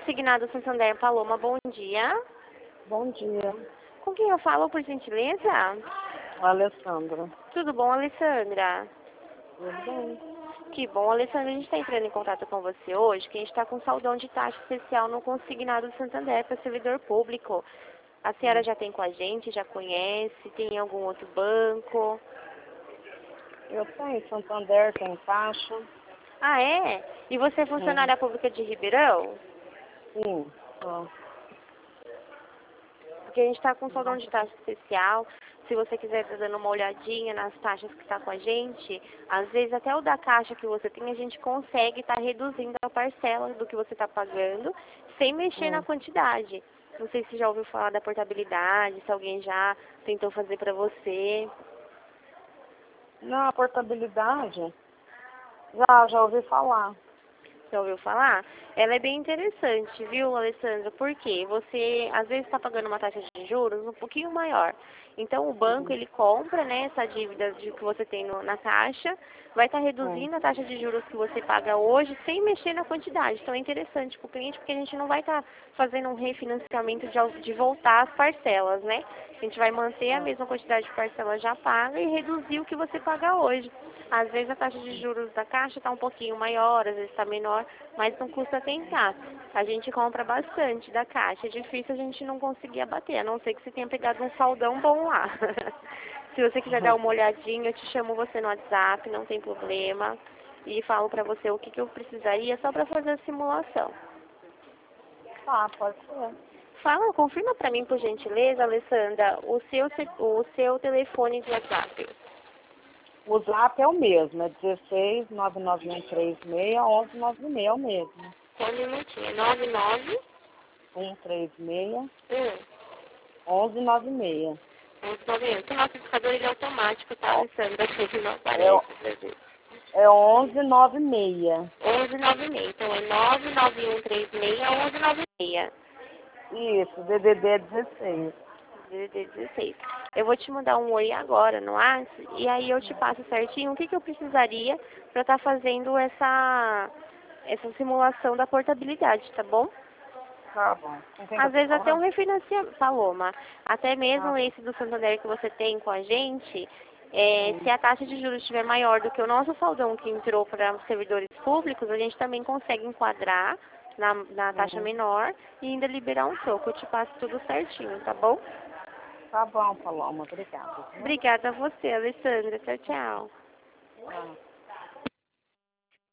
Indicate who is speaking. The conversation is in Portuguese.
Speaker 1: Consignado Santander, Paloma, bom dia.
Speaker 2: Bom dia,
Speaker 1: Com quem eu falo, por gentileza?
Speaker 2: Alessandra.
Speaker 1: Tudo bom, Alessandra?
Speaker 2: Tudo bem?
Speaker 1: Que bom, Alessandra, a gente está entrando em contato com você hoje, que a gente está com saldão de taxa especial no Consignado Santander para servidor público. A senhora já tem com a gente, já conhece, tem algum outro banco?
Speaker 2: Eu tenho Santander, tenho Caixa.
Speaker 1: Ah, é? E você é funcionária pública de Ribeirão?
Speaker 2: Sim. Ó.
Speaker 1: Porque a gente está com saldão de taxa especial. Se você quiser estar dando uma olhadinha nas taxas que está com a gente, às vezes até o da caixa que você tem, a gente consegue estar reduzindo a parcela do que você está pagando, sem mexer na quantidade. Não sei se já ouviu falar da portabilidade, se alguém já tentou fazer para você.
Speaker 2: Na portabilidade, já ouvi falar.
Speaker 1: Já ouviu falar? Ela é bem interessante, viu, Alessandra? Porque você, às vezes, está pagando uma taxa de juros um pouquinho maior. Então, o banco, ele compra, né, essa dívida que você tem na caixa, vai estar reduzindo a taxa de juros que você paga hoje, sem mexer na quantidade. Então, é interessante para o cliente, porque a gente não vai estar fazendo um refinanciamento de voltar as parcelas, né? A gente vai manter a mesma quantidade de parcelas já paga e reduzir o que você paga hoje. Às vezes a taxa de juros da caixa está um pouquinho maior, às vezes está menor, mas não custa tentar. A gente compra bastante da caixa, é difícil a gente não conseguir abater, a não ser que você tenha pegado um saldão bom lá. Se você quiser dar uma olhadinha, eu te chamo você no WhatsApp, não tem problema, e falo para você o que eu precisaria só para fazer a simulação.
Speaker 2: Tá, pode ser.
Speaker 1: Fala, confirma para mim, por gentileza, Alessandra, o seu telefone de WhatsApp.
Speaker 2: O zap é o mesmo, é 16 99136 1196, é o mesmo.
Speaker 1: Só um minutinho, 99.
Speaker 2: 136
Speaker 1: 1.
Speaker 2: 1196.
Speaker 1: O nosso discador ele é automático, tá, Alessandra? Aqui não
Speaker 2: É,
Speaker 1: aparece pra gente.
Speaker 2: é 1196.
Speaker 1: 1196. Então é 99136 1196.
Speaker 2: Isso, DDD é 16.
Speaker 1: DDD 16. Eu vou te mandar um oi agora no WhatsApp e aí eu te passo certinho o que eu precisaria para estar fazendo essa simulação da portabilidade, tá bom?
Speaker 2: Tá bom. Com quem que eu
Speaker 1: Às
Speaker 2: tô
Speaker 1: vezes até um
Speaker 2: falando?
Speaker 1: refinanciamento, Paloma, até mesmo
Speaker 2: Ah,
Speaker 1: esse do Santander que você tem com a gente, se a taxa de juros estiver maior do que o nosso saldão que entrou para os servidores públicos, a gente também consegue enquadrar na taxa menor e ainda liberar um troco. Eu te passo tudo certinho, tá bom?
Speaker 2: Tá bom, Paloma. Obrigada. Viu?
Speaker 1: Obrigada a você, Alessandra. Tchau, tchau.
Speaker 2: Ah.